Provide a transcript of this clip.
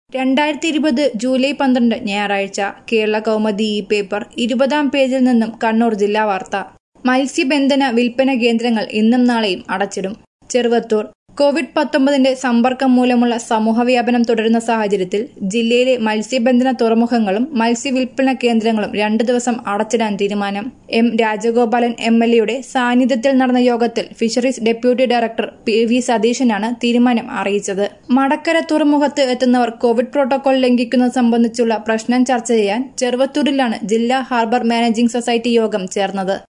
2020 July 12 ഞായറാഴ്ച Kerala Kaumudi paper 20-ാം പേജിൽ നിന്നും കണ്ണൂർ ജില്ലാ വാർത്ത. മത്സ്യബന്ധന വിൽപ്പന കേന്ദ്രങ്ങൾ ഇന്നും നാളെയും അടച്ചിടും. ചെറുവത്തൂർ. കോവിഡ്-19 സമ്പർക്കം മൂലമുള്ള സമൂഹവ്യാപനം തുടരുന്ന സാഹചര്യത്തിൽ ജില്ലയിലെ മത്സ്യബന്ധന തുറമുഖങ്ങളും മത്സ്യവിൽപ്പന കേന്ദ്രങ്ങളും 2 ദിവസം അടച്ചിടാൻ തീരുമാനം. എം രാജഗോപാലൻ MLA സാന്നിധ്യത്തിൽ നടന്ന യോഗത്തിൽ ഫിഷറീസ് ഡെപ്യൂട്ടി ഡയറക്ടർ PV സതീശനാണ് തീരുമാനം അറിയിച്ചത്. മടക്കര തുറമുഖത്ത് എത്തുന്നവർ കോവിഡ് പ്രോട്ടോകോൾ ലംഘിക്കുന്നത് സംബന്ധിച്ചുള്ള പ്രശ്നം ചർച്ച ചെയ്യാൻ ചെറുവത്തൂരിലാണ് ജില്ലാ ഹാർബർ മാനേജിംഗ് സൊസൈറ്റി യോഗം ചേർന്നത്.